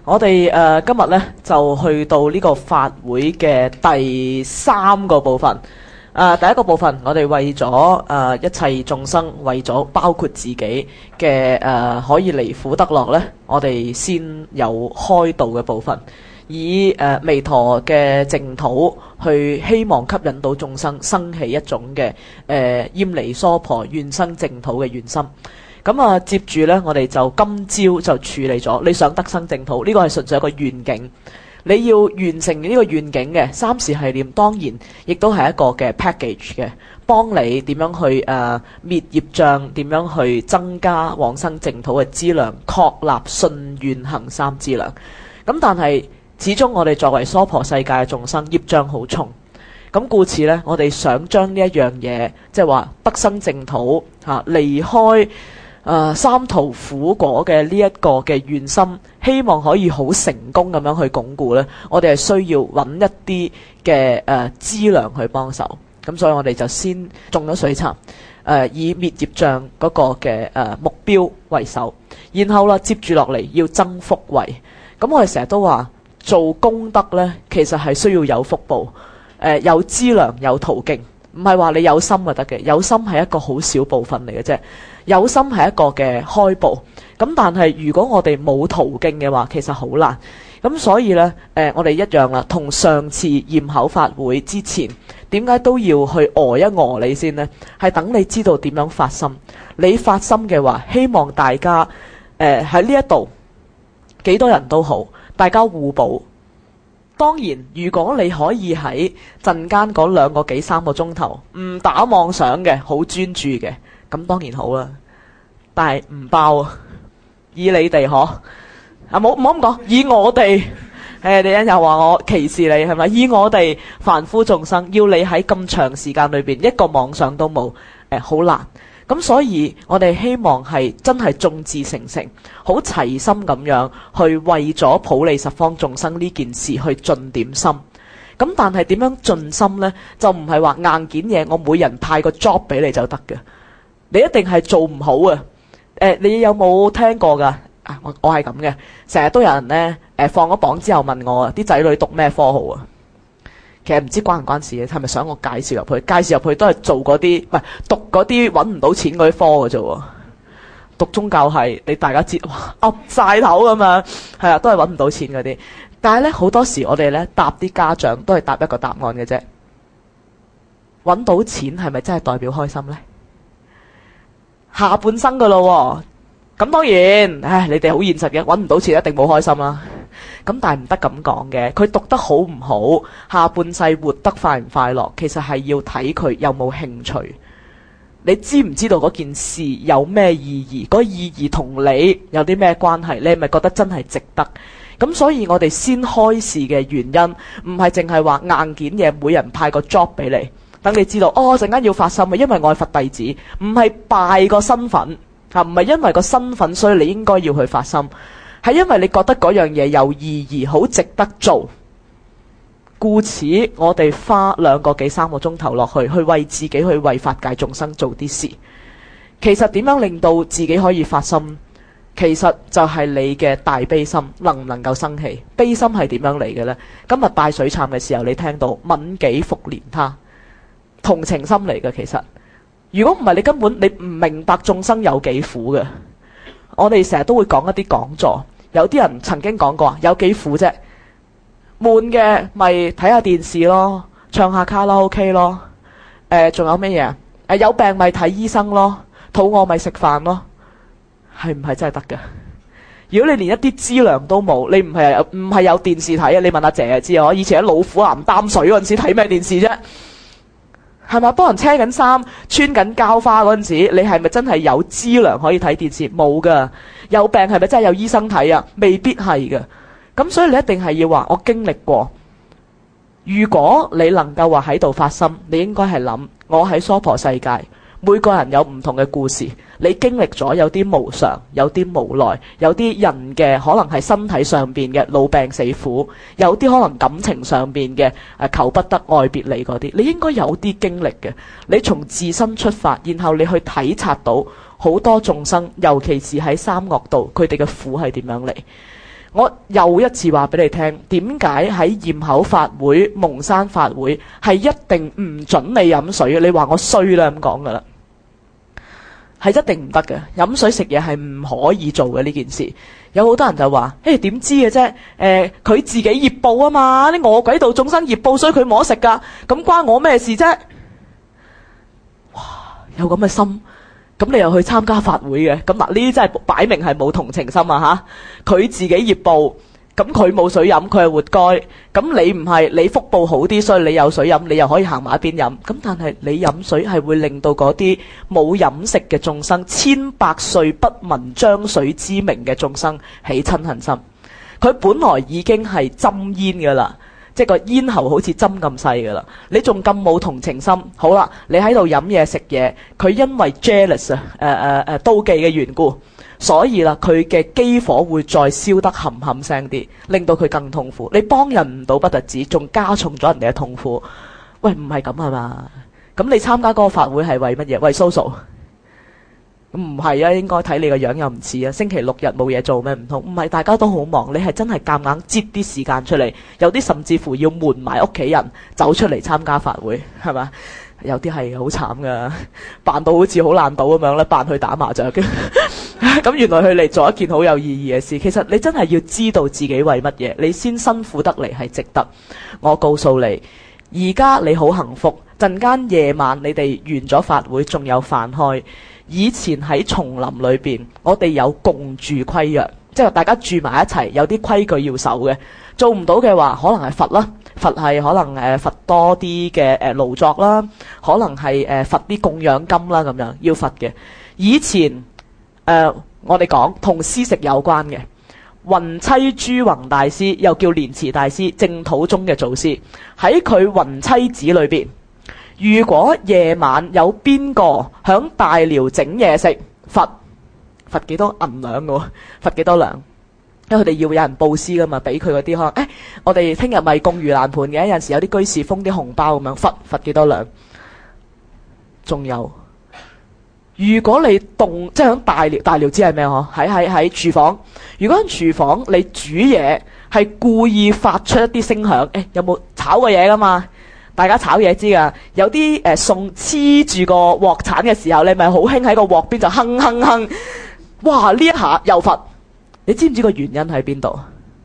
我哋今日咧就去到呢個法會嘅第三個部分。第一個部分，我哋為咗一切眾生，為咗包括自己嘅可以離苦得樂咧，我哋先有開導嘅部分，以彌陀嘅淨土去希望吸引到眾生生起一種嘅厭離娑婆願生淨土嘅願心。咁接住呢，我哋就今朝就處理咗你想得生淨土，呢個係純粹一個願景。你要完成呢個願景嘅三時繫念，當然亦都係一個嘅 package 嘅，幫你點樣去滅業障，點樣去增加往生淨土嘅資糧，確立信願行三資糧。咁但係始終我哋作為娑婆世界嘅眾生，業障好重。咁故此呢，我哋想將呢一樣嘢，即係話得生淨土離開三途苦果嘅呢一個嘅願心，希望可以好成功咁樣去鞏固呢，我哋係需要揾一啲嘅資糧去幫手。咁所以我哋就先種咗水蠶，以滅業障嗰個嘅目標為首，然後啦接住落嚟要增福慧。咁我哋成日都話做功德呢，其實係需要有福報，有資糧有途徑，唔係話你有心就得嘅，有心係一個好小部分嚟嘅啫。有心係一個嘅開步，咁但係如果我哋冇途徑嘅話，其實好難。咁所以呢，我哋一樣啦，同上次驗口法會之前，點解都要去一你先呢？係等你知道點樣發心。你發心嘅話，希望大家喺呢一度幾多人都好，大家互補。當然，如果你可以喺陣間嗰2個幾3個鐘頭唔打妄想嘅，好專注嘅，咁當然好啦，但係唔包啊！以你哋唔好咁講，以我哋你又話我歧視你係咪？以我哋凡夫眾生，要你喺咁長時間裏邊一個妄想都冇，好難。咁所以我哋希望係真係眾志成城，好齊心咁樣去為咗普利十方眾生呢件事去盡點心。咁但係點樣盡心呢？就唔係話硬件嘢，我每人派個 job 俾你就得嘅。你一定係做唔好啊！你有冇聽過㗎？我係咁嘅，成日都有人呢，放咗榜之後問我啲仔女讀咩科好啊？其實唔知關唔關事嘅，係咪想我介紹入去？介紹入去都係做嗰啲，唔係讀嗰啲揾唔到錢嗰啲科嘅啫喎。讀宗教係你大家知，噏晒頭咁樣，係啊，都係揾唔到錢嗰啲。但係呢，好多時我哋呢答啲家長都係答一個答案嘅啫。揾到錢係咪真係代表開心呢？下半生噶咯，咁當然，你哋好現實嘅，揾唔到錢一定冇開心啦。咁但係唔得咁講嘅，佢讀得好唔好，下半世活得快唔快樂，其實係要睇佢有冇興趣。你知唔知道嗰件事有咩意義？嗰意義同你有啲咩關係？你係咪覺得真係值得？咁所以我哋先開示嘅原因，唔係淨係話硬件嘢，每人派個 job 俾你。等你知道，陣間要發心啊，因為我係佛弟子，唔係拜個身份，唔係因為個身份，所以你應該要去發心，係因為你覺得嗰樣嘢有意義，好值得做。故此，我哋花2個幾3個鐘頭落去為自己去為法界眾生做啲事。其實點樣令到自己可以發心？其實就係你嘅大悲心能唔能夠生起？悲心係點樣嚟嘅呢？今日拜水懺嘅時候，你聽到憫己復憐他。同情心嚟嘅，其實如果唔係，你根本你唔明白眾生有幾苦嘅。我哋成日都會講一啲講座，有啲人曾經講過有幾苦啫，悶嘅咪睇下電視咯，唱下卡拉 OK 咯，仲有咩嘢？有病咪睇醫生咯，肚餓咪食飯咯，係唔係真係得㗎？如果你連一啲資糧都冇，你唔係有電視睇啊？你問阿姐就知啊，我以前喺老虎岩擔水嗰陣時睇咩電視啫？係咪幫人車緊衫、穿緊膠花嗰陣時，你係咪真係有資糧可以睇電視？冇噶。有病係咪真係有醫生睇啊？未必係噶。咁所以你一定係要話我經歷過。如果你能夠話喺度發心，你應該係諗我喺娑婆世界，每個人有唔同嘅故事。你經歷咗有啲無常，有啲無奈，有啲人嘅可能係身體上邊嘅老病死苦，有啲可能感情上邊嘅求不得愛別離嗰啲，你應該有啲經歷嘅。你從自身出發，然後你去體察到好多眾生，尤其是喺三惡道，佢哋嘅苦係點樣嚟。 我又一次話俾你聽，點解喺鹽口法會、蒙山法會係一定唔准你飲水？你話我衰啦咁講噶啦，係一定唔得嘅。飲水食嘢係唔可以做嘅呢件事。有好多人就話：點知嘅啫？佢自己業報啊嘛，啲餓鬼道眾生業報，所以佢冇得食噶。咁關我咩事啫？哇！有咁嘅心。咁你又去參加法會嘅？咁嗱，呢啲真係擺明係冇同情心啊！佢自己業報，咁佢冇水飲，佢係活該。咁你唔係，你福報好啲，所以你有水飲，你又可以行埋一邊飲。咁但係你飲水係會令到嗰啲冇飲食嘅眾生，千百歲不聞漿水之名嘅眾生起嗔恨心。佢本來已經係針煙㗎啦。即係個咽喉好似針咁細㗎啦，你仲咁冇同情心。好啦，你喺度飲嘢食嘢，佢因為 jealous 妒忌嘅緣故，所以啦，佢嘅機火會再燒得冚冚聲啲，令到佢更痛苦。你幫人唔到不特止，仲加重咗人哋嘅痛苦。喂，唔係咁係嘛？咁你參加嗰個法會係為乜嘢？為 social？唔係啊，應該睇你個樣又唔似啊。星期六日冇嘢做咩？唔通？唔係，大家都好忙，你係真係夾硬擠啲時間出嚟，有啲甚至乎要瞞埋屋企人走出嚟參加法會，係嘛？有啲係好慘噶，扮到好似好爛賭咁樣咧，扮去打麻雀嘅。咁原來佢嚟做一件好有意義嘅事。其實你真係要知道自己為乜嘢，你先辛苦得嚟係值得。我告訴你，而家你好幸福。陣間夜晚你哋完咗法會，仲有飯開。以前喺叢林裏邊，我哋有共住規約，即係大家住埋一齊，有啲規矩要守嘅。做唔到嘅話，可能係罰啦，罰係可能罰多啲嘅勞作啦，可能係罰啲供養金啦，咁樣要罰嘅。以前我哋講同施食有關嘅，雲棲諸宏大師又叫蓮池大師，淨土宗嘅祖師，喺佢雲棲寺裏邊。如果夜晚有邊個響大寮整嘢食，罰幾多銀兩嘅喎？罰幾多兩？因為佢哋要有人布施噶嘛，俾佢嗰啲可能我哋聽日咪供盂蘭盆嘅，有陣時有啲居士封啲紅包咁樣，罰幾多兩？仲有，如果你即係響大寮知係咩嗬？喺廚房，如果喺廚房你煮嘢係故意發出一啲聲響，有冇炒過嘢噶嘛？大家炒嘢知㗎，有啲餸黐住個鑊鏟嘅時候，你咪好興喺個鑊邊就哼哼哼，哇！呢一下又罰，你知唔知個原因喺邊度？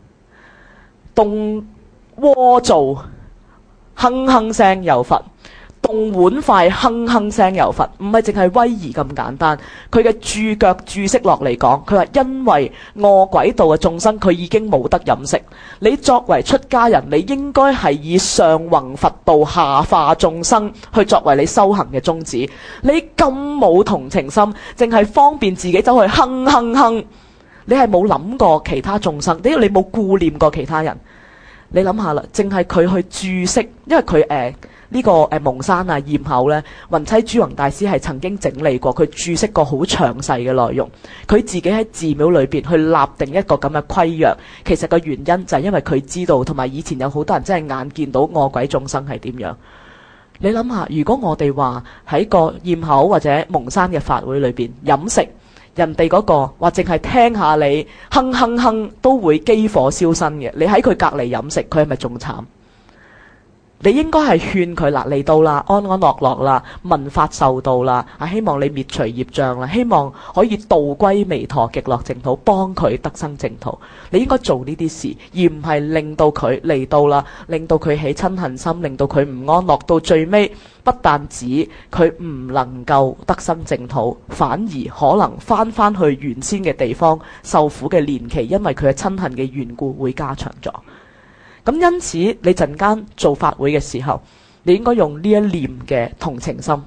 動鍋灶哼哼聲又罰，動碗筷哼哼聲又罰，唔係淨係威儀咁簡單。佢嘅注腳注釋落嚟講，佢話因為餓鬼道嘅眾生佢已經冇得飲食，你作為出家人，你應該係以上弘佛道下化眾生去作為你修行嘅宗旨。你咁冇同情心，淨係方便自己走去哼哼哼，你係冇諗過其他眾生，你冇顧念過其他人。你諗下啦，淨係佢去注釋，因為佢呢個蒙山啊鹽口呢，雲棲諸宏大師係曾經整理過，佢注釋過好詳細嘅內容。佢自己喺寺廟裏邊去立定一個咁嘅規約，其實個原因就係因為佢知道，同埋以前有好多人真係眼見到餓鬼眾生係點樣。你諗下，如果我哋話喺個鹽口或者蒙山嘅法會裏邊飲食，人哋嗰個話淨係聽下你哼哼哼都會機火燒身嘅，你喺佢隔離飲食，佢係咪仲慘？你應該係勸佢啦，嚟到啦，安安樂樂啦，聞法受道啦，希望你滅除業障啦，希望可以度歸彌陀極樂淨土，幫佢得生淨土。你應該做呢啲事，而唔係令到佢嚟到啦，令到佢起嗔恨心，令到佢唔安樂，到最尾不但止佢唔能夠得生淨土，反而可能翻去原先嘅地方受苦嘅年期，因為佢嘅嗔恨嘅緣故會加長咗。咁因此，你陣間做法會嘅時候，你應該用呢一念嘅同情心。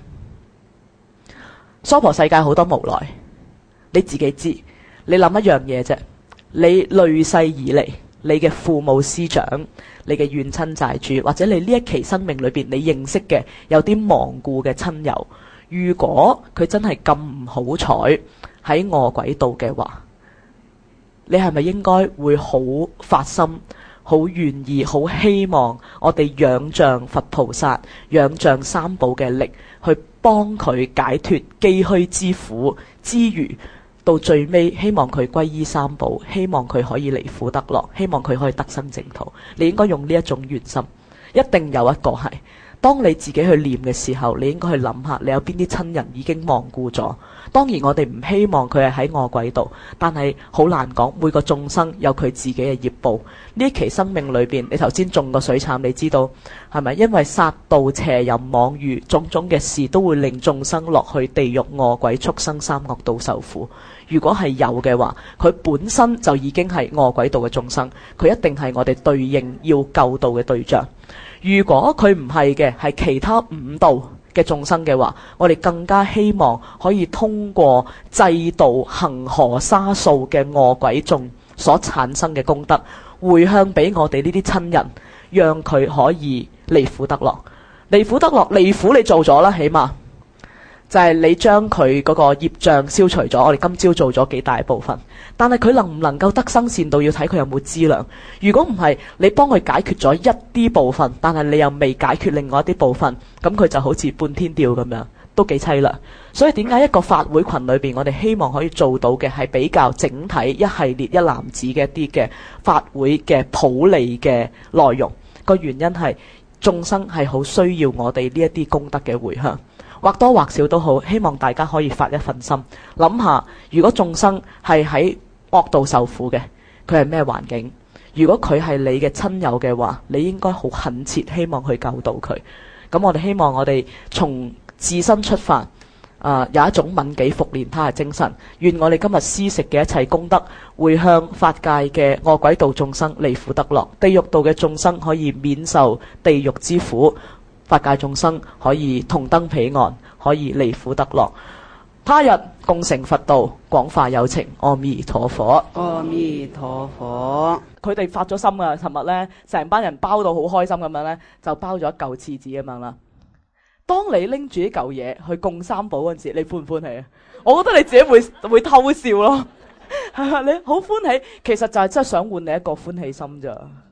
娑婆世界好多無奈，你自己知。你諗一樣嘢啫，你累世以嚟，你嘅父母師長，你嘅怨親債主，或者你呢一期生命裏邊你認識嘅有啲亡故嘅親友，如果佢真係咁唔好彩喺餓鬼道嘅話，你係咪應該會好發心？好願意，好希望我哋仰仗佛菩薩、仰仗三寶嘅力，去幫佢解脫飢虛之苦之餘， 到最尾希望佢歸依三寶，希望佢可以離苦得樂，希望佢可以得生淨土。你應該用呢一種願心，一定有一個係。當你自己去念嘅時候，你應該去諗下，你有邊啲親人已經亡故咗。當然我哋唔希望佢係喺餓鬼度，但係好難講，每個眾生有佢自己嘅業報。呢一期生命裏邊，你頭先中個水慘，你知道係咪？因為殺盜邪淫妄語種種嘅事，都會令眾生落去地獄餓鬼畜生三惡道受苦。如果係有嘅話，佢本身就已經係餓鬼道嘅眾生，佢一定係我哋對應要救度嘅對象。如果佢唔係嘅，係其他五道嘅眾生嘅話，我哋更加希望可以通過制度恒河沙數嘅餓鬼眾所產生嘅功德，回向俾我哋呢啲親人，讓佢可以離苦得樂。離苦得樂，離苦你做咗啦，起碼就係你將佢嗰個業障消除咗。我哋今朝做咗幾大部分，但係佢能唔能夠得生善道，要睇佢有冇資糧。如果唔係，你幫佢解決咗一啲部分，但係你又未解決另外一啲部分，咁佢就好似半天吊咁樣，都幾凄涼。所以點解一個法會群裏邊，我哋希望可以做到嘅係比較整體一系列一籃子嘅一啲嘅法會嘅普利嘅內容。個原因係眾生係好需要我哋呢一啲功德嘅回向。或多或少都好，希望大家可以發一份心，諗下如果眾生係喺惡道受苦嘅，佢係咩環境？如果佢係你嘅親友嘅話，你應該好懇切希望去救度佢。咁我哋希望我哋從自身出發，有一種憫己復憐他嘅精神。願我哋今日施食嘅一切功德，回向法界嘅餓鬼道眾生離苦得樂，地獄道嘅眾生可以免受地獄之苦。法界眾生可以同登彼岸，可以離苦得樂。他日共成佛道，廣化有情。阿彌陀佛。 阿彌陀佛。 佢哋發咗心啊！尋日呢，成班人包到好開心咁樣呢，就包咗一嚿廁紙咁樣啦。當你拎住呢嚿嘢去供三寶嗰陣時，你歡唔歡喜啊？我覺得你自己會偷笑咯。你好歡喜，其實就係真係想換你一個歡喜心咋。